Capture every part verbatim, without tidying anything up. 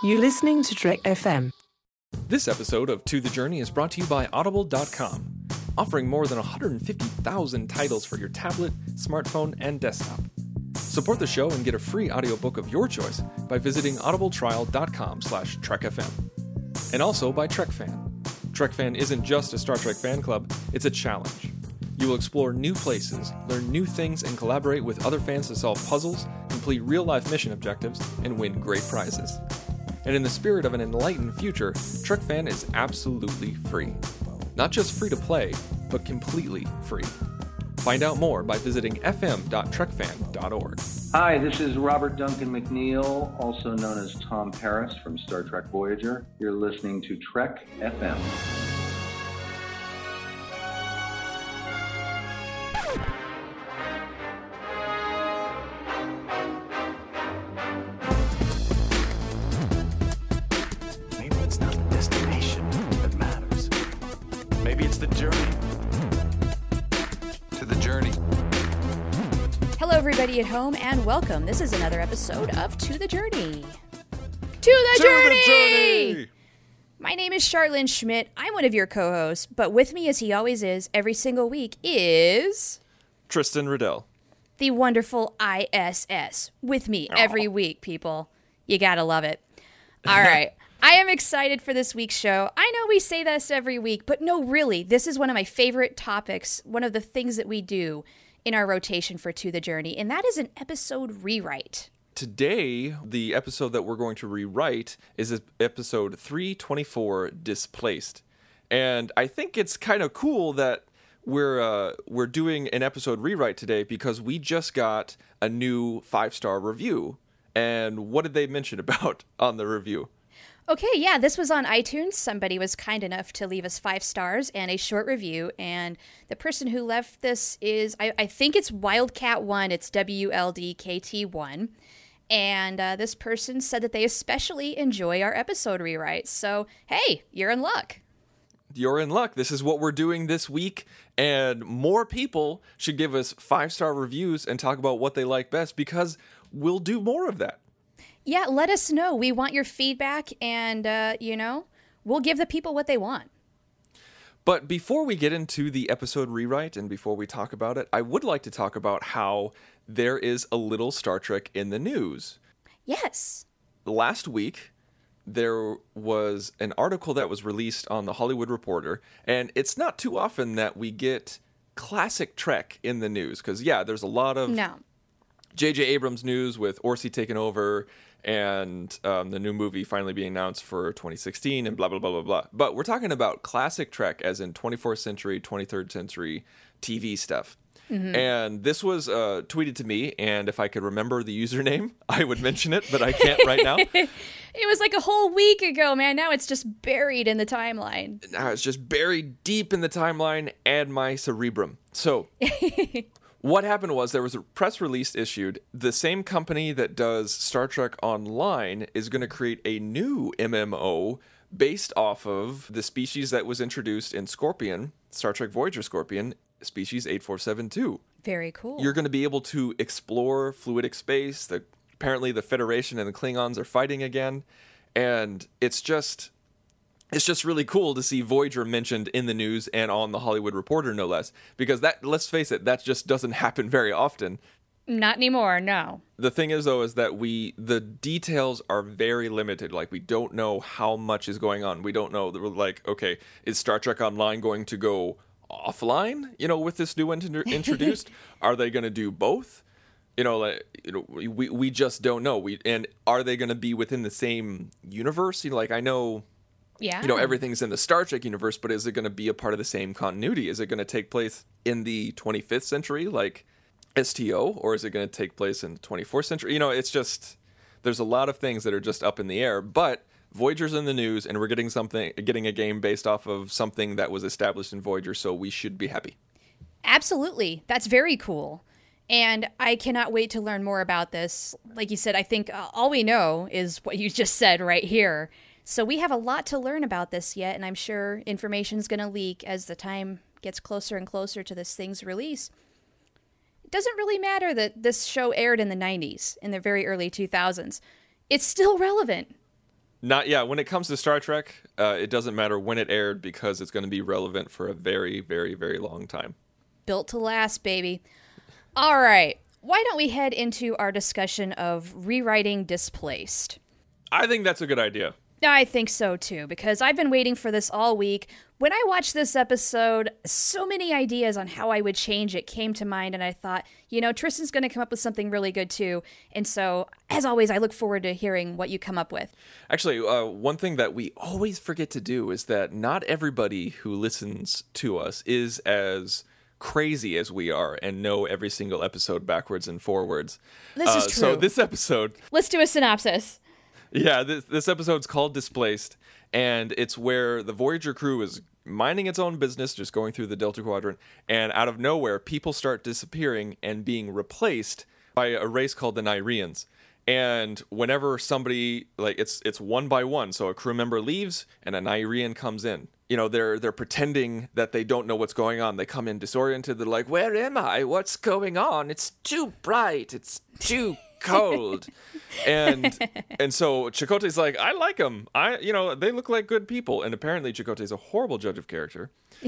You're listening to Trek F M. This episode of To The Journey is brought to you by Audible dot com, offering more than one hundred fifty thousand titles for your tablet, smartphone, and desktop. Support the show and get a free audiobook of your choice by visiting audibletrial.com slash trekfm. And also by TrekFan. TrekFan isn't just a Star Trek fan club, it's a challenge. You will explore new places, learn new things, and collaborate with other fans to solve puzzles, complete real-life mission objectives, and win great prizes. And in the spirit of an enlightened future, TrekFan is absolutely free. Not just free to play, but completely free. Find out more by visiting f m dot trek fan dot org. Hi, this is Robert Duncan McNeil, also known as Tom Paris from Star Trek Voyager. You're listening to Trek F M. Maybe it's not the destination that matters. Maybe it's the journey. To the journey. Hello, everybody at home, and welcome. This is another episode of To the Journey. To the, To journey! the journey! My name is Charlene Schmidt. I'm one of your co-hosts, but with me, as he always is, every single week, is Tristan Riddell. the wonderful I S S. With me every week, people. You gotta love it. All right. I am excited for this week's show. I know we say this every week, but no, really, this is one of my favorite topics, one of the things that we do in our rotation for To the Journey, and that is an episode rewrite. Today, the episode that we're going to rewrite is episode three twenty-four, Displaced. And I think it's kind of cool that we're uh, we're doing an episode rewrite today because we just got a new five-star review. And what did they mention about on the review? Okay, yeah, this was on iTunes. Somebody was kind enough to leave us five stars and a short review. And the person who left this is, I, I think it's Wildcat one. It's W L D K T one. And uh, this person said that they especially enjoy our episode rewrites. So, hey, you're in luck. You're in luck. This is what we're doing this week. And more people should give us five-star reviews and talk about what they like best because we'll do more of that. Yeah, let us know. We want your feedback, and, uh, you know, we'll give the people what they want. But before we get into the episode rewrite and before we talk about it, I would like to talk about how there is a little Star Trek in the news. Yes. Last week, there was an article that was released on The Hollywood Reporter, and it's not too often that we get classic Trek in the news, because, yeah, there's a lot of No. J J Abrams news with Orci taking over and um, the new movie finally being announced for twenty sixteen and blah, blah, blah, blah, blah. But we're talking about classic Trek as in twenty-fourth century, twenty-third century T V stuff. Mm-hmm. And this was uh, tweeted to me, and if I could remember the username, I would mention it, but I can't right now. It was like a whole week ago, man. Now it's just buried in the timeline. Now it's just buried deep in the timeline and my cerebrum. So what happened was there was a press release issued. The same company that does Star Trek Online is going to create a new M M O based off of the species that was introduced in Scorpion, Star Trek Voyager Scorpion, species eight four seven two. Very cool. You're going to be able to explore fluidic space. The, apparently the Federation and the Klingons are fighting again. And it's just... It's just really cool to see Voyager mentioned in the news and on the Hollywood Reporter, no less, because that, let's face it, that just doesn't happen very often. Not anymore, no. The thing is, though, is that we, the details are very limited. Like, we don't know how much is going on. We don't know, like, okay, is Star Trek Online going to go offline, you know, with this new one introduced? Are they going to do both? You know, like, you know, we, we just don't know. We, and are they going to be within the same universe? You know, like, I know... Yeah. You know, everything's in the Star Trek universe, but is it going to be a part of the same continuity? Is it going to take place in the twenty-fifth century, like S T O, or is it going to take place in the twenty-fourth century? You know, it's just, there's a lot of things that are just up in the air, but Voyager's in the news, and we're getting something, getting a game based off of something that was established in Voyager, so we should be happy. Absolutely. That's very cool. And I cannot wait to learn more about this. Like you said, I think uh, all we know is what you just said right here. So we have a lot to learn about this yet, and I'm sure information's going to leak as the time gets closer and closer to this thing's release. It doesn't really matter that this show aired in the nineties, in the very early two thousands. It's still relevant. Not yeah. When it comes to Star Trek, uh, it doesn't matter when it aired because it's going to be relevant for a very, very, very long time. Built to last, baby. All right. Why don't we head into our discussion of rewriting Displaced? I think that's a good idea. I think so too, because I've been waiting for this all week. When I watched this episode, so many ideas on how I would change it came to mind, and I thought, you know, Tristan's going to come up with something really good too. And so, as always, I look forward to hearing what you come up with. Actually, uh, one thing that we always forget to do is that not everybody who listens to us is as crazy as we are and know every single episode backwards and forwards. This uh, is true. So this episode... Let's do a synopsis. Yeah, this, this episode's called Displaced, and it's where the Voyager crew is minding its own business, just going through the Delta Quadrant, and out of nowhere, people start disappearing and being replaced by a race called the Nyrians. And whenever somebody, like, it's it's one by one, so a crew member leaves and a Nyrian comes in. You know, they're they're pretending that they don't know what's going on. They come in disoriented. They're like, where am I? What's going on? It's too bright. It's too cold. and and so Chakotay's like, I like them. I, you know, they look like good people. And apparently Chakotay's a horrible judge of character.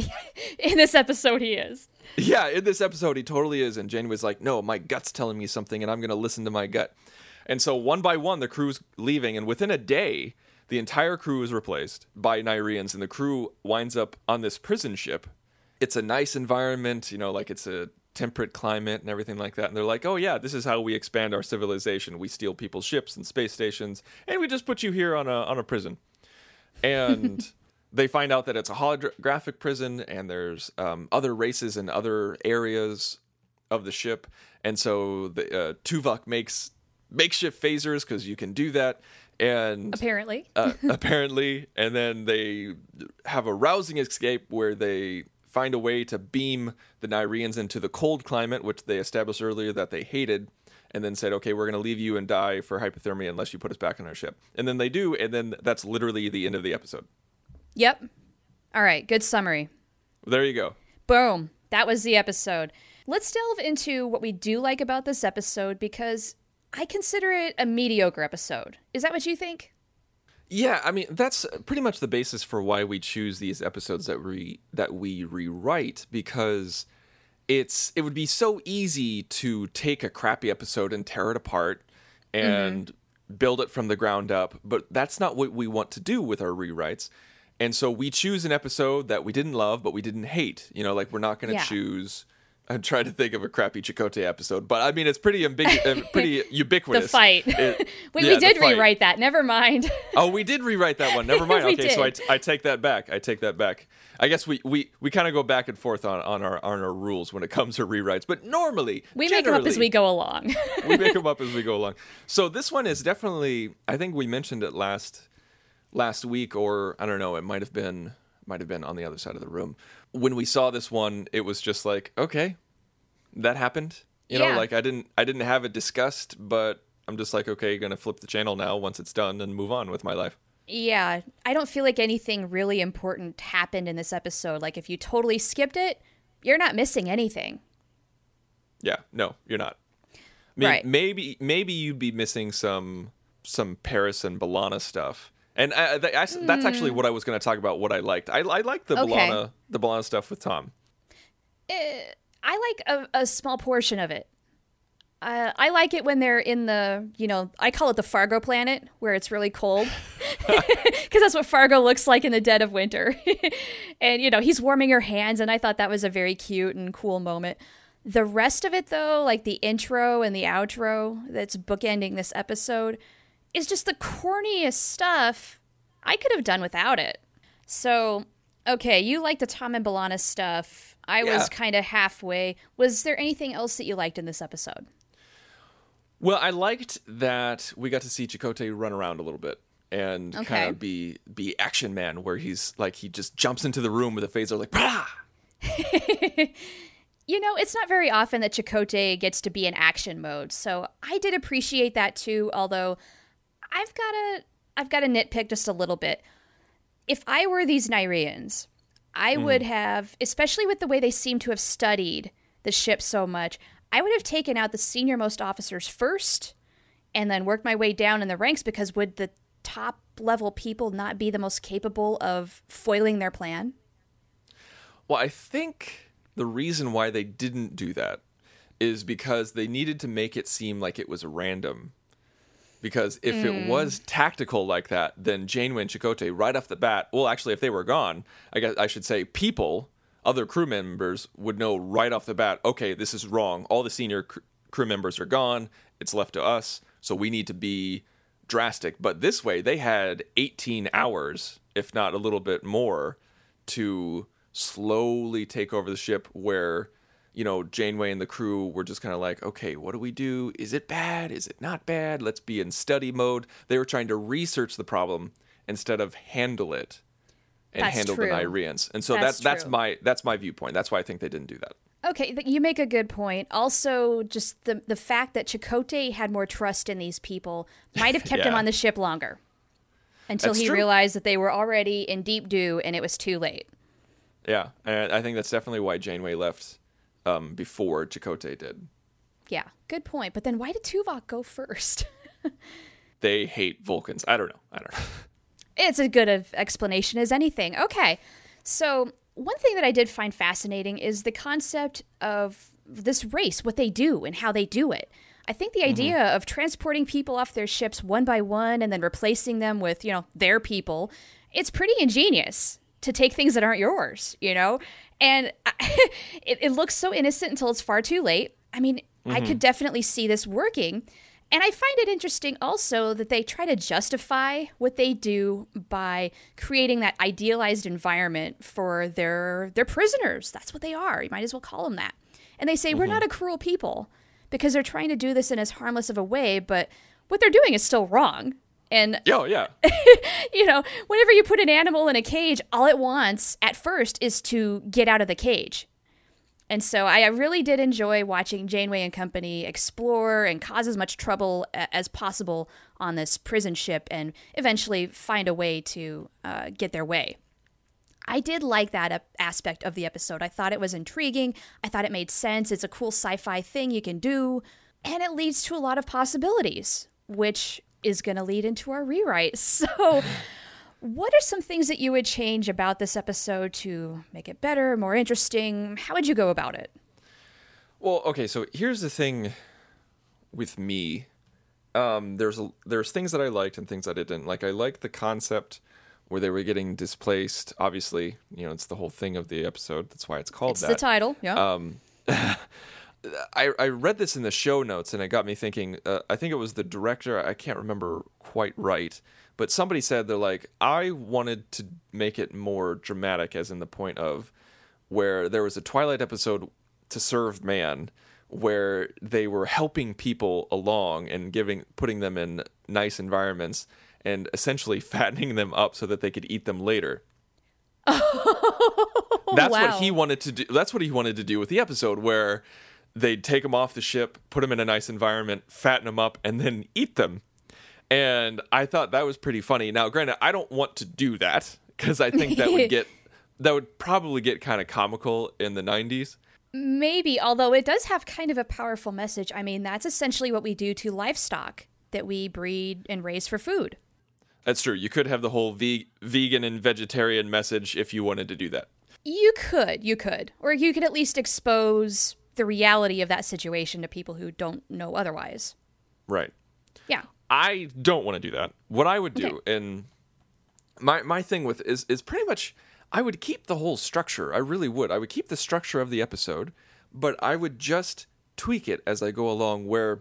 In this episode, he is. Yeah, in this episode, he totally is. And Janeway's like, no, my gut's telling me something, and I'm going to listen to my gut. And so one by one, the crew's leaving, and within a day, the entire crew is replaced by Nyrians, and the crew winds up on this prison ship. It's a nice environment, you know, like it's a temperate climate and everything like that. And they're like, oh yeah, this is how we expand our civilization. We steal people's ships and space stations, and we just put you here on a on a prison. And they find out that it's a holographic prison, and there's um, other races in other areas of the ship. And so the uh, Tuvok makes makeshift phasers because you can do that. And apparently, uh, apparently, and then they have a rousing escape where they find a way to beam the Nyrians into the cold climate, which they established earlier that they hated, and then said, okay, we're going to leave you and die for hypothermia unless you put us back on our ship. And then they do, and then that's literally the end of the episode. Yep. All right, good summary. There you go. Boom. That was the episode. Let's delve into what we do like about this episode, because I consider it a mediocre episode. Is that what you think? Yeah, I mean, that's pretty much the basis for why we choose these episodes that we that we rewrite, because it's it would be so easy to take a crappy episode and tear it apart and mm-hmm. build it from the ground up, but that's not what we want to do with our rewrites. And so we choose an episode that we didn't love, but we didn't hate. You know, like we're not going to yeah. choose... I'm trying to think of a crappy Chakotay episode, but I mean, it's pretty ambigu- uh, pretty ubiquitous. The fight. It, Wait, yeah, we did rewrite that. Never mind. Oh, we did rewrite that one. Never mind. we Okay, did. so I, t- I take that back. I take that back. I guess we, we, we kind of go back and forth on, on our on our rules when it comes to rewrites, but normally we make them up as we go along. we make them up as we go along. So this one is definitely. I think we mentioned it last last week, or I don't know. It might have been might have been on the other side of the room when we saw this one. It was just like, okay. That happened, you know, yeah. like I didn't, I didn't have it discussed, but I'm just like, okay, gonna flip the channel now once it's done and move on with my life. Yeah, I don't feel like anything really important happened in this episode. Like if you totally skipped it, you're not missing anything. Yeah, no, you're not. I mean, right. maybe, maybe you'd be missing some, some Paris and B'Elanna stuff. And I, I, that's mm. actually what I was going to talk about. What I liked, I, I liked the okay. B'Elanna, the B'Elanna stuff with Tom. Uh, I like a, a small portion of it. Uh, I like it when they're in the, you know, I call it the Fargo planet, where it's really cold. Because that's what Fargo looks like in the dead of winter. And, you know, he's warming her hands, and I thought that was a very cute and cool moment. The rest of it, though, like the intro and the outro that's bookending this episode, is just the corniest stuff. I could have done without it. So, okay, you like the Tom and B'Elanna stuff. I yeah. was kind of halfway. Was there anything else that you liked in this episode? Well, I liked that we got to see Chakotay run around a little bit and okay. kind of be be action man, where he's like, he just jumps into the room with a phaser like, bah! You know, it's not very often that Chakotay gets to be in action mode, so I did appreciate that too, although I've got to I've got to nitpick just a little bit. If I were these Nyrians, I mm. would have, especially with the way they seem to have studied the ship so much, I would have taken out the senior most officers first and then worked my way down in the ranks, because would the top level people not be the most capable of foiling their plan? Well, I think the reason why they didn't do that is because they needed to make it seem like it was random. Because if mm. it was tactical like that, then Janeway and Chakotay right off the bat, well, actually, if they were gone, I guess I should say people, other crew members would know right off the bat, okay, this is wrong. All the senior cr- crew members are gone. It's left to us. So we need to be drastic. But this way, they had eighteen hours, if not a little bit more, to slowly take over the ship where, you know, Janeway and the crew were just kind of like, okay, what do we do? Is it bad? Is it not bad? Let's be in study mode. They were trying to research the problem instead of handle it and that's handle true. the Nyrians. And so that's that's, that's true. my that's my viewpoint. That's why I think they didn't do that. Okay, you make a good point. Also, just the the fact that Chakotay had more trust in these people might have kept Yeah. him on the ship longer until That's he true. realized that they were already in deep dew and it was too late. Yeah, and I think that's definitely why Janeway left um, before Chakotay did. Yeah, good point. But then why did Tuvok go first? They hate Vulcans. I don't know. I don't know. It's as good of explanation as anything. Okay, so one thing that I did find fascinating is the concept of this race, what they do and how they do it. I think the idea mm-hmm. of transporting people off their ships one by one and then replacing them with, you know, their people, it's pretty ingenious to take things that aren't yours, you know? And I, it, it looks so innocent until it's far too late. I mean, mm-hmm. I could definitely see this working. And I find it interesting also that they try to justify what they do by creating that idealized environment for their their prisoners. That's what they are. You might as well call them that. And they say, mm-hmm. we're not a cruel people because they're trying to do this in as harmless of a way, but what they're doing is still wrong. And, oh, yeah. you know, whenever you put an animal in a cage, all it wants at first is to get out of the cage. And so I really did enjoy watching Janeway and company explore and cause as much trouble as possible on this prison ship and eventually find a way to uh, get their way. I did like that aspect of the episode. I thought it was intriguing. I thought it made sense. It's a cool sci-fi thing you can do. And it leads to a lot of possibilities, which is going to lead into our rewrite. So what are some things that you would change about this episode to make it better, more interesting? How would you go about it? Well, okay, so here's the thing with me. Um, there's a, there's things that I liked and things that I didn't. Like, I liked the concept where they were getting displaced. Obviously, you know, it's the whole thing of the episode. That's why it's called it's that. It's the title, yeah. Um, I, I read this in the show notes, and it got me thinking. Uh, I think it was the director. I can't remember quite right. But somebody said, they're like, I wanted to make it more dramatic, as in the point of where there was a Twilight episode, To Serve Man, where they were helping people along and giving, putting them in nice environments and essentially fattening them up so that they could eat them later. Oh, that's wow. what he wanted to do. That's what he wanted to do with the episode, where they'd take them off the ship, put them in a nice environment, fatten them up, and then eat them. And I thought that was pretty funny. Now, granted, I don't want to do that because I think that would get that would probably get kind of comical in the nineties. Maybe, although it does have kind of a powerful message. I mean, that's essentially what we do to livestock that we breed and raise for food. That's true. You could have the whole ve- vegan and vegetarian message if you wanted to do that. You could, you could. Or you could at least expose the reality of that situation to people who don't know otherwise. Right. Yeah. I don't want to do that. What I would do, Okay. and my my thing with is is pretty much, I would keep the whole structure. I really would. I would keep the structure of the episode, but I would just tweak it as I go along, where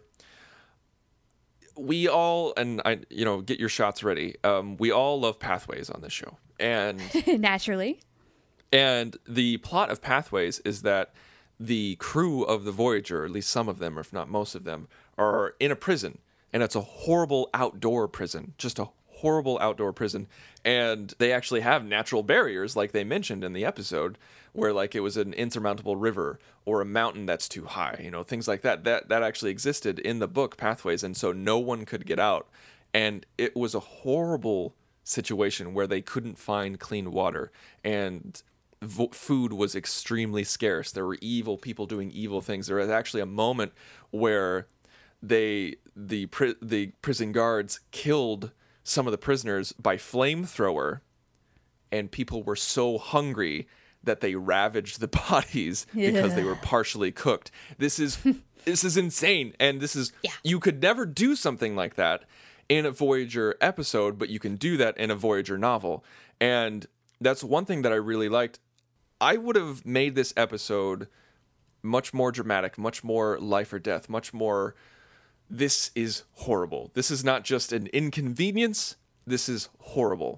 we all, and I, you know, get your shots ready. Um, we all love Pathways on this show, and Naturally. and the plot of Pathways is that the crew of the Voyager, at least some of them, or if not most of them, are in a prison. And it's a horrible outdoor prison, just a horrible outdoor prison. And they actually have natural barriers, like they mentioned in the episode, where like it was an insurmountable river or a mountain that's too high, you know, things like that. That that actually existed in the book Pathways, and so no one could get out. And it was a horrible situation where they couldn't find clean water, and vo- food was extremely scarce. There were evil people doing evil things. There was actually a moment where they the pri- the prison guards killed some of the prisoners by flamethrower, and people were so hungry that they ravaged the bodies because they were partially cooked. This is this is insane, and this is yeah. you could never do something like that in a Voyager episode, but you can do that in a Voyager novel. And that's one thing that I really liked. I would have made this episode much more dramatic, much more life or death, much more, this is horrible. This is not just an inconvenience. This is horrible.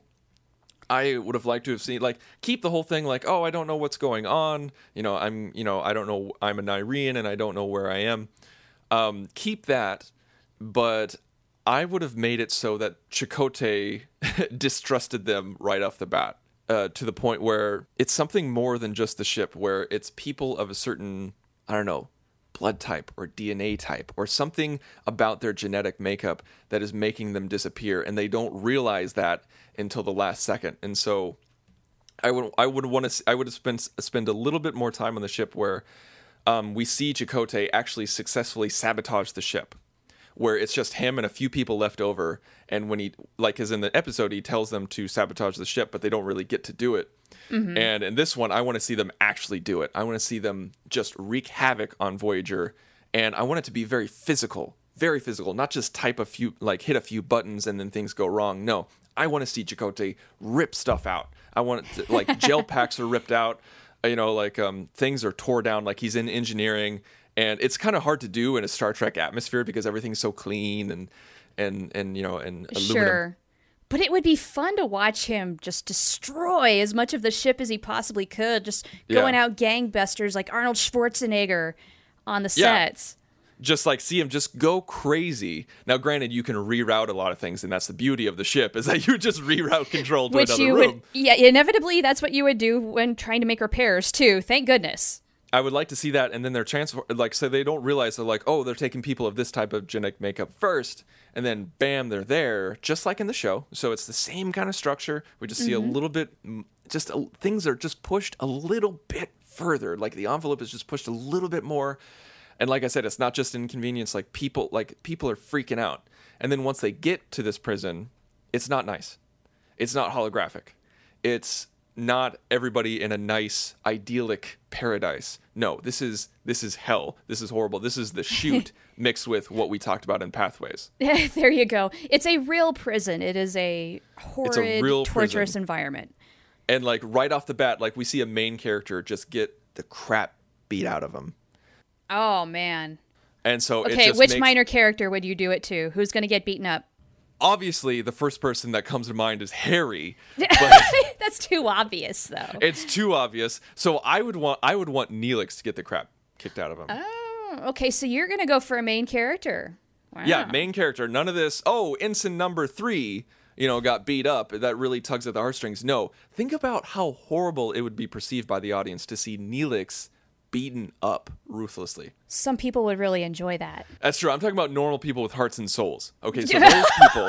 I would have liked to have seen, like, keep the whole thing like, oh, I don't know what's going on. You know, I'm, you know, I don't know. I'm an Irene and I don't know where I am. Um, keep that. But I would have made it so that Chakotay distrusted them right off the bat, uh, to the point where it's something more than just the ship, where it's people of a certain, I don't know, blood type or D N A type or something about their genetic makeup that is making them disappear, and they don't realize that until the last second. And so I would I would want to I would have spent spend a little bit more time on the ship where um, we see Chakotay actually successfully sabotage the ship, where it's just him and a few people left over, and when he, like as in the episode, he tells them to sabotage the ship, but they don't really get to do it. Mm-hmm. And in this one, I want to see them actually do it. I want to see them just wreak havoc on Voyager, and I want it to be very physical, very physical, not just type a few, like hit a few buttons and then things go wrong. No, I want to see Chakotay rip stuff out. I want it to, like gel packs are ripped out, you know, like um, things are tore down, like he's in engineering. And it's kind of hard to do in a Star Trek atmosphere because everything's so clean and, and, and you know, and aluminum. Sure. But it would be fun to watch him just destroy as much of the ship as he possibly could, just going yeah. out gangbusters like Arnold Schwarzenegger on the yeah. sets. Just like see him just go crazy. Now, granted, you can reroute a lot of things, and that's the beauty of the ship, is that you just reroute control to Which another you room. Would, yeah, inevitably, that's what you would do when trying to make repairs, too. Thank goodness. I would like to see that, and then they're transfer like so they don't realize they're like, oh, they're taking people of this type of genetic makeup first, and then bam, they're there, just like in the show. So it's the same kind of structure. We just see mm-hmm. a little bit, just a, things are just pushed a little bit further. Like the envelope is just pushed a little bit more, and like I said, it's not just inconvenience. Like people, like people are freaking out, and then once they get to this prison, it's not nice. It's not holographic. It's not everybody in a nice, idyllic paradise. No, this is this is hell. This is horrible. This is the chute mixed with what we talked about in Pathways. There you go. It's a real prison. It is a horrid, a real torturous prison. environment. And like right off the bat, like we see a main character just get the crap beat out of him. Oh man. And so okay, it just which makes... minor character would you do it to? Who's going to get beaten up? Obviously, the first person that comes to mind is Harry. But that's too obvious, though. It's too obvious. So I would want I would want Neelix to get the crap kicked out of him. Oh, okay. So you're gonna go for a main character. Wow. Yeah, main character. None of this. Oh, ensign number three, you know, got beat up. That really tugs at the heartstrings. No, think about how horrible it would be perceived by the audience to see Neelix beaten up ruthlessly. Some people would really enjoy that. That's true. I'm talking about normal people with hearts and souls. Okay, so those people.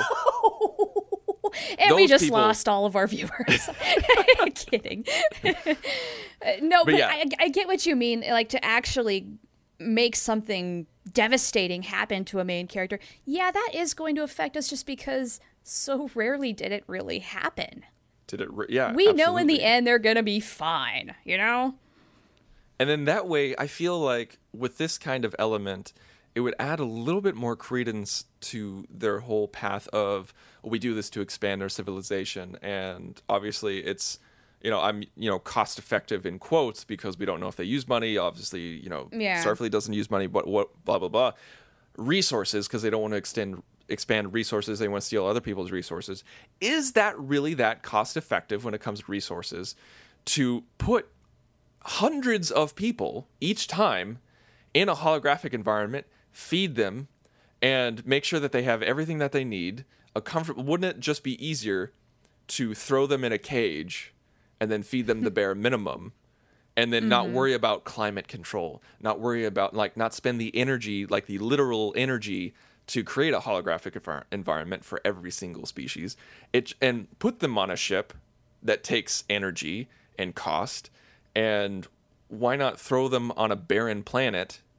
And those we just people, lost all of our viewers. Kidding. No, but, but yeah. I, I get what you mean. Like to actually make something devastating happen to a main character. Yeah, that is going to affect us just because so rarely did it really happen. Did it? Re- yeah. We absolutely. know in the end they're going to be fine, you know? And then that way, I feel like with this kind of element, it would add a little bit more credence to their whole path of, oh, we do this to expand our civilization. And obviously it's, you know, I'm, you know, cost effective in quotes because we don't know if they use money. Obviously, you know, yeah. Starfleet doesn't use money, but what, blah, blah, blah. Resources, because they don't want to extend, expand resources. They want to steal other people's resources. Is that really that cost effective when it comes to resources to put hundreds of people each time in a holographic environment, feed them, and make sure that they have everything that they need? A comfort. Wouldn't it just be easier to throw them in a cage and then feed them the bare minimum, and then mm-hmm. not worry about climate control, not worry about like not spend the energy, like the literal energy, to create a holographic envir- environment for every single species, it and put them on a ship that takes energy and cost. And why not throw them on a barren planet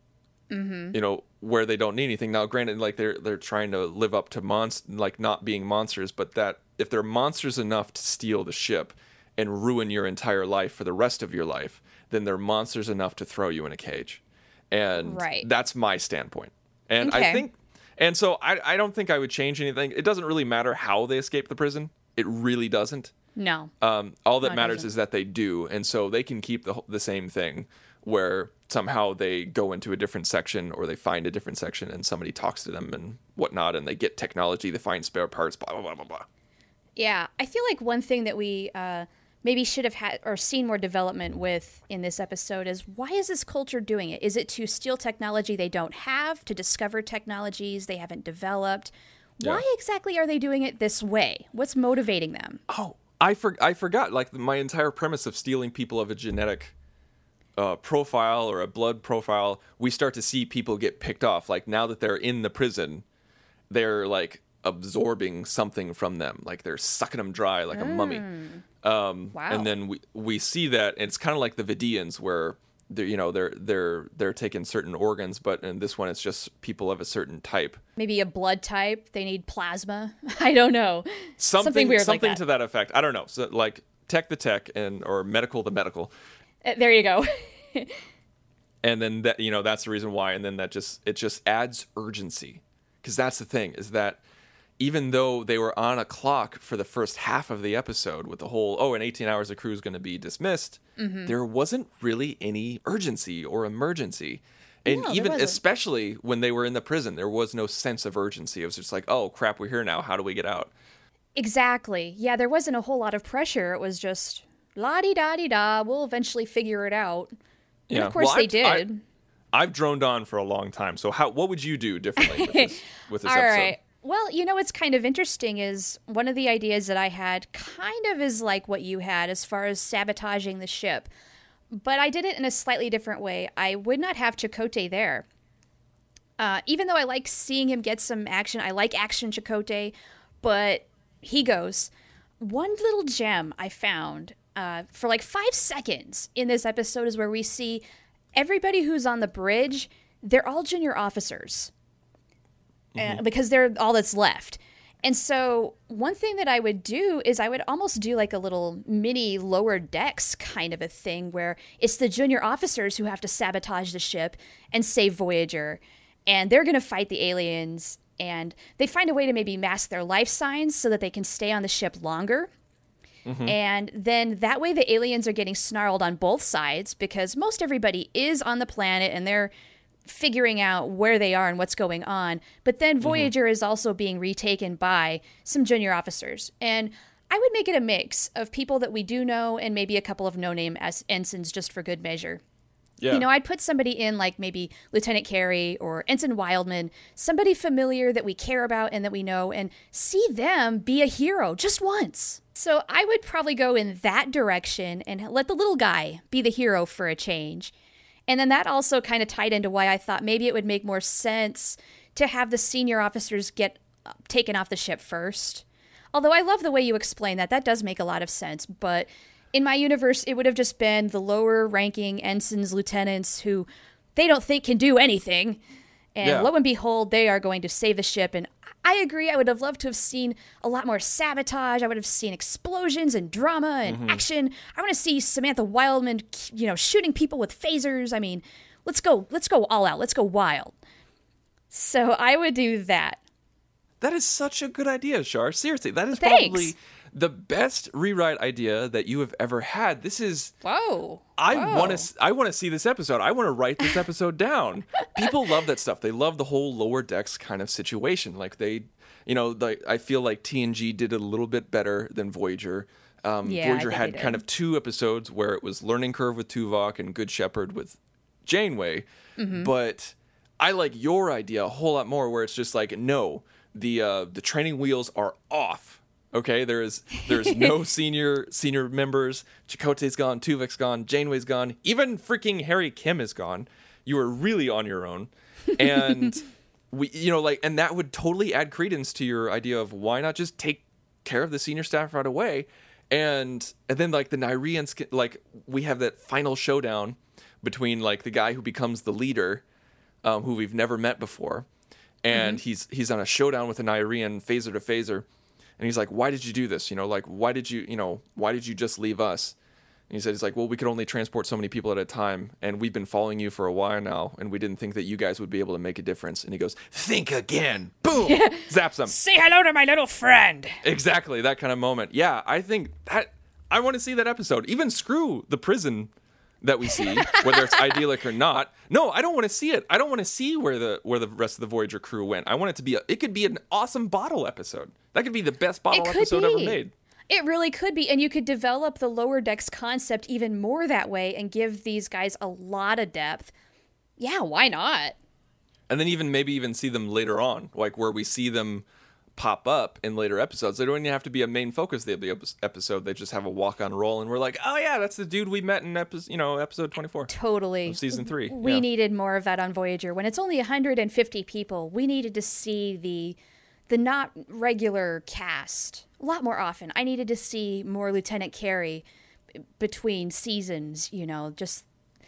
mm-hmm. you know, where they don't need anything. Now, granted, like they're they're trying to live up to monst like not being monsters, but that if they're monsters enough to steal the ship and ruin your entire life for the rest of your life, then they're monsters enough to throw you in a cage. And right. that's my standpoint. And okay. I think, and so I, I don't think I would change anything. It doesn't really matter how they escape the prison. It really doesn't. No. Um, all that no, matters doesn't. is that they do. And so they can keep the the same thing where somehow they go into a different section or they find a different section and somebody talks to them and whatnot, and they get technology, they find spare parts, blah, blah, blah, blah, blah. Yeah. I feel like one thing that we uh, maybe should have had or seen more development with in this episode is why is this culture doing it? Is it to steal technology they don't have, to discover technologies they haven't developed? Yeah. Why exactly are they doing it this way? What's motivating them? Oh, I, for, I forgot. Like, my entire premise of stealing people of a genetic uh, profile or a blood profile, we start to see people get picked off. Like, now that they're in the prison, they're, like, absorbing something from them. Like, they're sucking them dry like mm. a mummy. Um, wow. And then we, we see that, and it's kind of like the Vidians, where they're, you know, they're they're they're taking certain organs, but in this one, it's just people of a certain type. Maybe a blood type. They need plasma. I don't know. Something, something weird something like that. to that effect. I don't know. So like tech the tech and or medical the medical. Uh, there you go. And then that, you know, that's the reason why. And then that just it just adds urgency, because that's the thing is that even though they were on a clock for the first half of the episode with the whole, oh, in eighteen hours, the crew is going to be dismissed, mm-hmm. there wasn't really any urgency or emergency. And no, even especially when they were in the prison, there was no sense of urgency. It was just like, oh, crap, we're here now. How do we get out? Exactly. Yeah, there wasn't a whole lot of pressure. It was just la-di-da-di-da. We'll eventually figure it out. And yeah. of course well, they I, did. I, I've droned on for a long time. So how what would you do differently with this, with this All episode? Right. Well, you know what's kind of interesting is one of the ideas that I had kind of is like what you had as far as sabotaging the ship. But I did it in a slightly different way. I would not have Chakotay there. Uh, even though I like seeing him get some action, I like action Chakotay, but he goes. One little gem I found uh, for like five seconds in this episode is where we see everybody who's on the bridge, they're all junior officers. Uh, because they're all that's left. And so one thing that I would do is I would almost do like a little mini lower decks kind of a thing where it's the junior officers who have to sabotage the ship and save Voyager. And they're going to fight the aliens. And they find a way to maybe mask their life signs so that they can stay on the ship longer. Mm-hmm. And then that way the aliens are getting snarled on both sides because most everybody is on the planet and they're figuring out where they are and what's going on. But then Voyager mm-hmm. is also being retaken by some junior officers. And I would make it a mix of people that we do know and maybe a couple of no-name as ensigns just for good measure. Yeah. You know, I'd put somebody in like maybe Lieutenant Carey or Ensign Wildman, somebody familiar that we care about and that we know, and see them be a hero just once. So I would probably go in that direction and let the little guy be the hero for a change. And then that also kind of tied into why I thought maybe it would make more sense to have the senior officers get taken off the ship first. Although I love the way you explain that. That does make a lot of sense. But in my universe, it would have just been the lower ranking ensigns, lieutenants who they don't think can do anything. And yeah. lo and behold, they are going to save the ship. And I agree. I would have loved to have seen a lot more sabotage. I would have seen explosions and drama and mm-hmm. action. I want to see Samantha Wildman, you know, shooting people with phasers. I mean, let's go. Let's go all out. Let's go wild. So I would do that. That is such a good idea, Shar. Seriously, that is Thanks. probably the best rewrite idea that you have ever had. This is whoa. I want to. I want to see this episode. I want to write this episode down. People love that stuff. They love the whole lower decks kind of situation. Like they, you know, the, I feel like T N G did it a little bit better than Voyager. Um, yeah, Voyager had kind of two episodes where it was Learning Curve with Tuvok and Good Shepherd with Janeway. Mm-hmm. But I like your idea a whole lot more, where it's just like, no, the uh, the training wheels are off. Okay, there is there's no senior senior members. Chakotay's gone, Tuvok's gone, Janeway's gone, even freaking Harry Kim is gone. You are really on your own, and we, you know, like, and that would totally add credence to your idea of why not just take care of the senior staff right away, and and then like the Nyrians, like we have that final showdown between like the guy who becomes the leader. um, who we've never met before, and Mm-hmm. he's he's on a showdown with an Irean phaser to phaser, and he's like, "Why did you do this? You know, like why did you you know why did you just leave us?" And he said, "He's like, well, we could only transport so many people at a time, and we've been following you for a while now, and we didn't think that you guys would be able to make a difference." And he goes, "Think again!" Boom, zaps him. Say hello to my little friend. Exactly, that kind of moment. Yeah, I think that I want to see that episode. Even screw the prison that we see, whether it's idyllic or not. No, I don't want to see it. I don't want to see where the where the rest of the Voyager crew went. I want it to be a, it could be an awesome bottle episode. That could be the best bottle could episode be. ever made. It really could be, and you could develop the lower decks concept even more that way and give these guys a lot of depth. Yeah, why not? And then even maybe even see them later on, like where we see them pop up in later episodes. They don't even have to be a main focus of the episode. They just have a walk-on role, and we're like, oh yeah, that's the dude we met in episode, you know, episode twenty-four. Totally. Of season three. We yeah. needed more of that on Voyager. When it's only one hundred fifty people, we needed to see the the not regular cast a lot more often. I needed to see more Lieutenant Carey b- between seasons, you know, just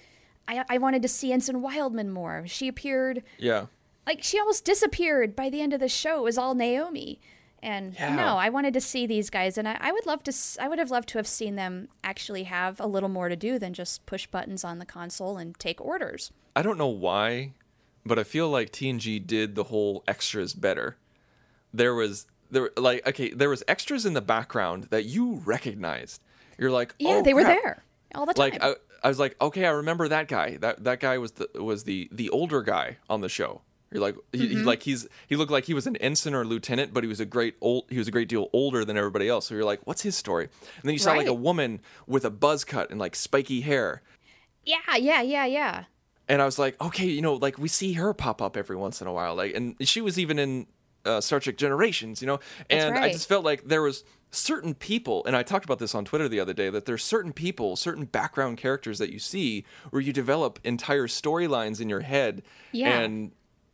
I I wanted to see Ensign Wildman more. She appeared Yeah. like she almost disappeared by the end of the show. It was all Naomi. And Yeah. no, I wanted to see these guys, and I, I would love to. s- I would have loved to have seen them actually have a little more to do than just push buttons on the console and take orders. I don't know why, but I feel like T N G did the whole extras better. There was there like okay, there was extras in the background that you recognized. You're like, Yeah, oh, they were crap. there all the time. Like I, I was like, okay, I remember that guy. That that guy was the was the the older guy on the show. You're like, he, Mm-hmm. he like he's he looked like he was an ensign or lieutenant, but he was a great old he was a great deal older than everybody else. So you're like, what's his story? And then you saw like a Right. woman with a buzz cut and like spiky hair. yeah, yeah, yeah, yeah. And I was like, okay, you know, like we see her pop up every once in a while, like, and she was even in uh, Star Trek Generations, you know. That's And I right. just felt like there was certain people, and I talked about this on Twitter the other day, that there's certain people, certain background characters that you see where you develop entire storylines in your head, Yeah. and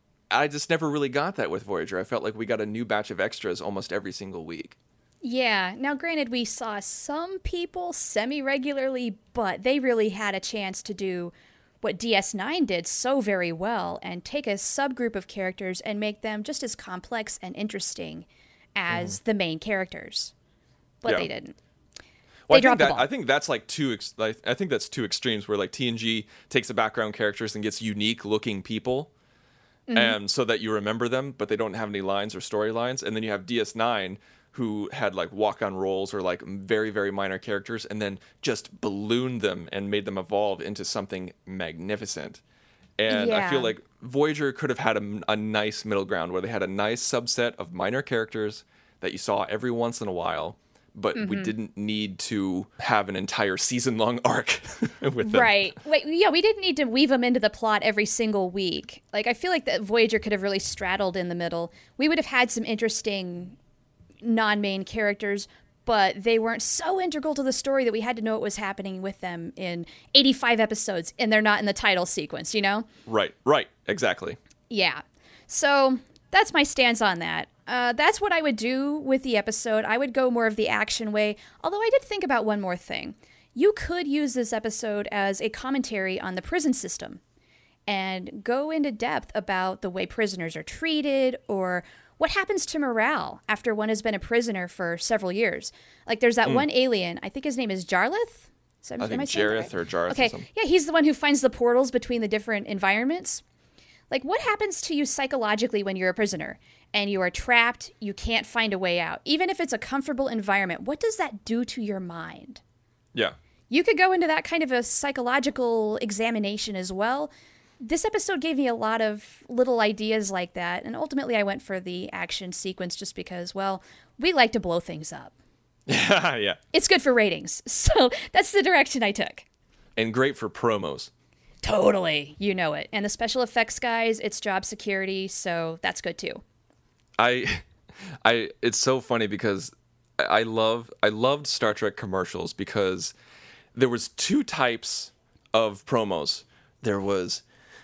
I just never really got that with Voyager. I felt like we got a new batch of extras almost every single week. Yeah. Now, granted, we saw some people semi-regularly, but they really had a chance to do what D S nine did so very well and take a subgroup of characters and make them just as complex and interesting as the main characters. But Yeah. they didn't. Well, They I think dropped the that ball. I think that's like two. Ex- like, I think that's two extremes where like T N G takes the background characters and gets unique looking people, Mm-hmm. and so that you remember them, but they don't have any lines or storylines. And then you have D S nine, who had like walk on roles or like very very minor characters, and then just ballooned them and made them evolve into something magnificent. And I feel Yeah. like Voyager could have had a, a nice middle ground where they had a nice subset of minor characters that you saw every once in a while, but Mm-hmm. we didn't need to have an entire season-long arc with them. Right. Wait, yeah, we didn't need to weave them into the plot every single week. Like, I feel like that Voyager could have really straddled in the middle. We would have had some interesting non-main characters, but they weren't so integral to the story that we had to know what was happening with them in eighty-five episodes, and they're not in the title sequence, you know? Right, right, exactly. Yeah. So that's my stance on that. Uh, that's what I would do with the episode. I would go more of the action way, although I did think about one more thing. You could use this episode as a commentary on the prison system and go into depth about the way prisoners are treated or what happens to morale after one has been a prisoner for several years. Like there's that one alien, I think his name is Jarlath? Is that- I am think saying that Jareth right? or Jareth or Okay, something. yeah, he's the one who finds the portals between the different environments. Like, what happens to you psychologically when you're a prisoner and you are trapped, you can't find a way out? Even if it's a comfortable environment, what does that do to your mind? Yeah. You could go into that kind of a psychological examination as well. This episode gave me a lot of little ideas like that, and ultimately I went for the action sequence just because, well, we like to blow things up. yeah. It's good for ratings, so that's the direction I took. And great for promos. Totally. You know it. And the special effects guys, it's job security, so that's good too. I, I, it's so funny because I love, I loved Star Trek commercials because there was two types of promos. There was,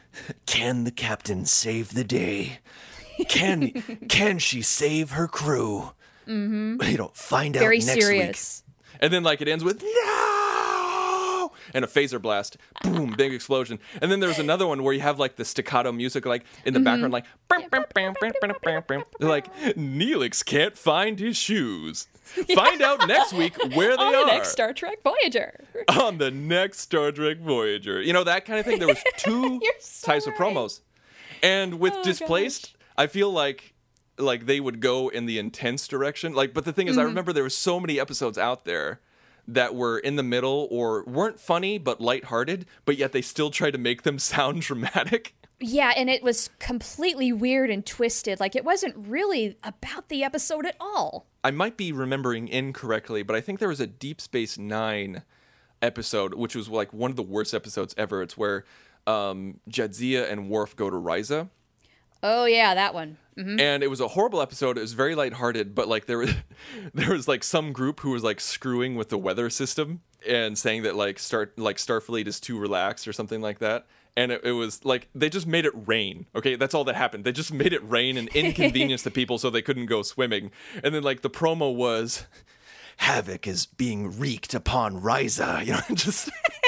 can the captain save the day? Can, can she save her crew? Mm-hmm. You know, find out Very next serious. week. And then like it ends with no, and a phaser blast, boom, big explosion. And then there's another one where you have like the staccato music, like in the mm-hmm. background, like, bam, bam, bam, bam, bam, bam, bam. Like, Neelix can't find his shoes. Find out next week where they on are. On the next Star Trek Voyager. On the next Star Trek Voyager. You know, that kind of thing. There was two so types right. of promos. And with oh, Displaced, gosh. I feel like like they would go in the intense direction. Like, but the thing is, mm-hmm. I remember there were so many episodes out there that were in the middle or weren't funny but lighthearted, but yet they still tried to make them sound dramatic. Yeah, and it was completely weird and twisted. Like, it wasn't really about the episode at all. I might be remembering incorrectly, but I think there was a Deep Space Nine episode, which was like one of the worst episodes ever. It's where um, Jadzia and Worf go to Risa. Oh, yeah, that one. Mm-hmm. And it was a horrible episode. It was very lighthearted, but like there was, there was like some group who was like screwing with the weather system and saying that like start like Starfleet is too relaxed or something like that. And it, it was like, they just made it rain. Okay, that's all that happened. They just made it rain and inconvenience the people so they couldn't go swimming. And then like the promo was, havoc is being wreaked upon Risa. You know, just...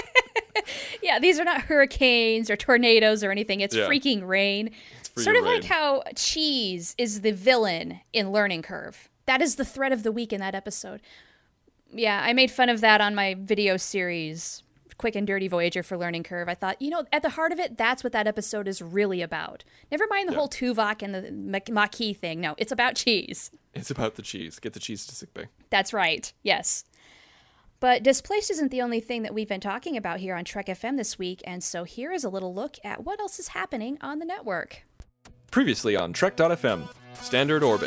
Yeah, these are not hurricanes or tornadoes or anything. It's yeah. freaking rain. It's sort of rain. Like how Cheese is the villain in Learning Curve. That is the thread of the week in that episode. Yeah, I made fun of that on my video series, Quick and Dirty Voyager for Learning Curve. I thought, you know, at the heart of it, that's what that episode is really about. Never mind the yeah. whole Tuvok and the Maquis thing. No, it's about cheese. It's about the cheese. Get the cheese to sickbay. That's right. Yes. But Displaced isn't the only thing that we've been talking about here on Trek F M this week, and so here is a little look at what else is happening on the network. Previously on Trek dot F M, Standard Orbit.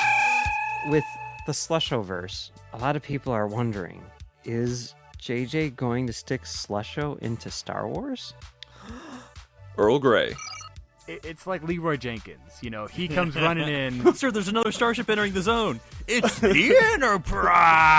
With the Slushoverse, a lot of people are wondering, is J J going to stick Slusho into Star Wars? Earl Grey. It's like Leroy Jenkins. You know, he comes running in. Sir, there's another starship entering the zone. It's the Enterprise!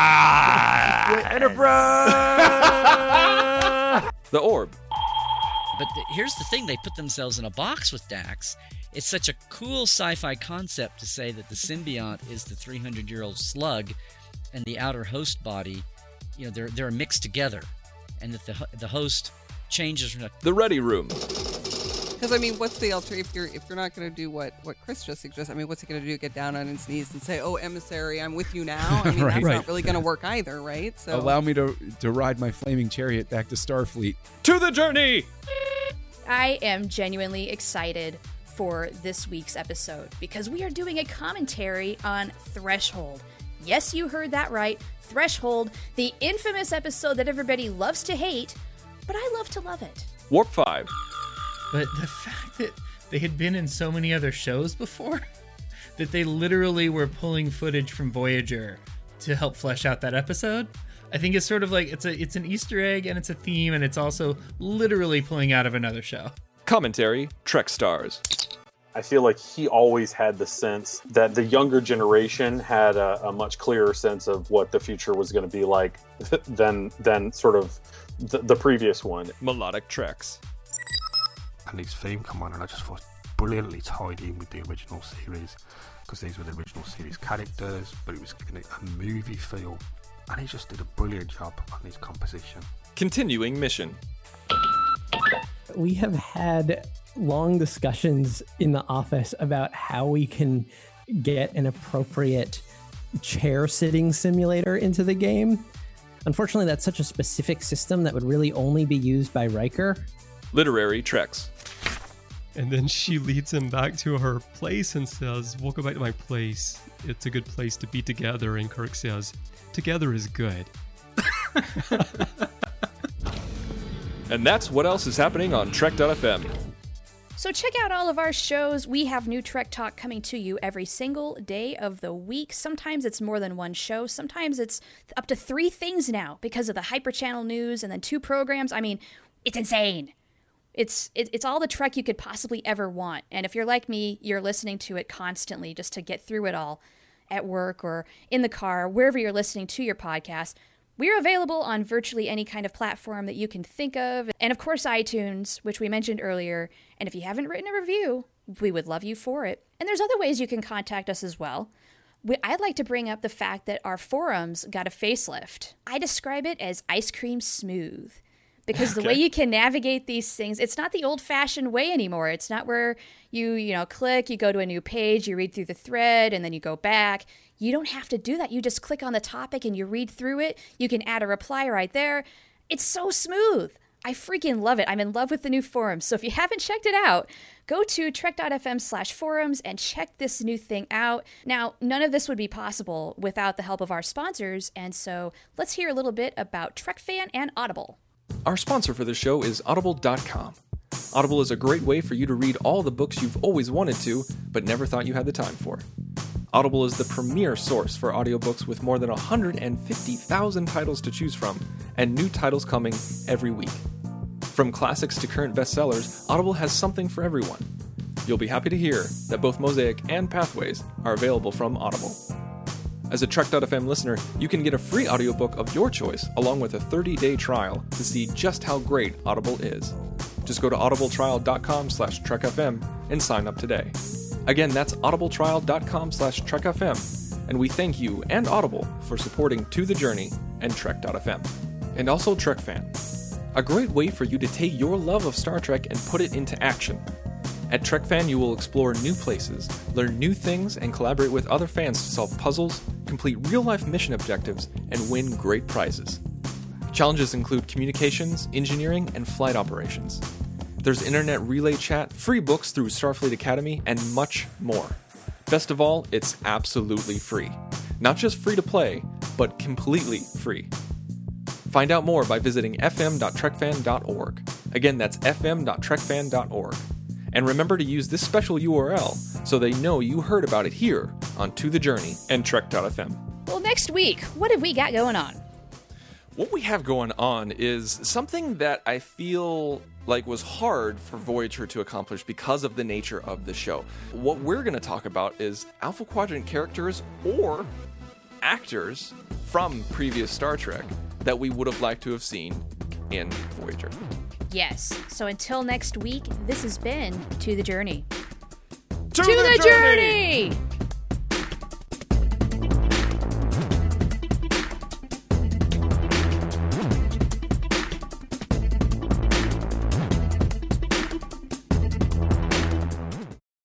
Enterprise! The Orb. But the, here's the thing. They put themselves in a box with Dax. It's such a cool sci-fi concept to say that the symbiont is the three hundred year old slug and the outer host body, you know, they're, they're mixed together. And that the, the host changes from... A- the Ready Room. Because, I mean, what's the alter if you're if you're not going to do what, what Chris just suggested? I mean, what's he going to do? Get down on his knees and say, "Oh, emissary, I'm with you now." I mean, right, that's right. not really going to work either, right? So allow me to to ride my flaming chariot back to Starfleet. To the journey. I am genuinely excited for this week's episode because we are doing a commentary on Threshold. Yes, you heard that right. Threshold, the infamous episode that everybody loves to hate, but I love to love it. Warp five. But the fact that they had been in so many other shows before, that they literally were pulling footage from Voyager to help flesh out that episode, I think it's sort of like it's a it's an Easter egg and it's a theme, and it's also literally pulling out of another show. Commentary, Trek Stars. I feel like he always had the sense that the younger generation had a, a much clearer sense of what the future was going to be like than than sort of the, the previous one. Melodic Treks. And his theme come on, and I just thought brilliantly tied in with the original series, because these were the original series characters, but it was giving it a movie feel, and he just did a brilliant job on his composition. Continuing mission. We have had long discussions in the office about how we can get an appropriate chair sitting simulator into the game. Unfortunately, that's such a specific system that would really only be used by Riker. Literary Treks. And then she leads him back to her place and says, "We'll go back to my place. It's a good place to be together." And Kirk says, "Together is good." And that's what else is happening on Trek dot F M. So check out all of our shows. We have new Trek Talk coming to you every single day of the week. Sometimes it's more than one show. Sometimes it's up to three things now because of the Hyper Channel news and then two programs. I mean, it's insane. It's it, it's all the Trek you could possibly ever want. And if you're like me, you're listening to it constantly just to get through it all at work or in the car, wherever you're listening to your podcast. We're available on virtually any kind of platform that you can think of. And of course, iTunes, which we mentioned earlier. And if you haven't written a review, we would love you for it. And there's other ways you can contact us as well. We, I'd like to bring up the fact that our forums got a facelift. I describe it as ice cream smooth. because the Okay. way you can navigate these things, it's not the old-fashioned way anymore. It's not where you, you know, click, you go to a new page, you read through the thread, and then you go back. You don't have to do that. You just click on the topic and you read through it. You can add a reply right there. It's so smooth. I freaking love it. I'm in love with the new forums. So if you haven't checked it out, go to trek.fm slash forums and check this new thing out. Now, none of this would be possible without the help of our sponsors, and so let's hear a little bit about TrekFan and Audible. Our sponsor for the show is audible dot com. Audible is a great way for you to read all the books you've always wanted to, but never thought you had the time for. Audible is the premier source for audiobooks with more than one hundred fifty thousand titles to choose from, and new titles coming every week. From classics to current bestsellers, Audible has something for everyone. You'll be happy to hear that both Mosaic and Pathways are available from Audible. As a Trek dot f m listener, you can get a free audiobook of your choice along with a thirty-day trial to see just how great Audible is. Just go to audibletrial.com slash trekfm and sign up today. Again, that's audibletrial.com slash trekfm, and we thank you and Audible for supporting To The Journey and Trek dot f m. And also TrekFan, a great way for you to take your love of Star Trek and put it into action. At TrekFan, you will explore new places, learn new things, and collaborate with other fans to solve puzzles, complete real-life mission objectives, and win great prizes. Challenges include communications, engineering, and flight operations. There's internet relay chat, free books through Starfleet Academy, and much more. Best of all, it's absolutely free. Not just free to play, but completely free. Find out more by visiting f m dot trekfan dot org. Again, that's f m dot trekfan dot org. And remember to use this special U R L so they know you heard about it here on To The Journey and Trek dot f m. Well, next week, what have we got going on? What we have going on is something that I feel like was hard for Voyager to accomplish because of the nature of the show. What we're going to talk about is Alpha Quadrant characters or actors from previous Star Trek that we would have liked to have seen in Voyager. Yes. So until next week, this has been To The Journey. To to the the journey! journey!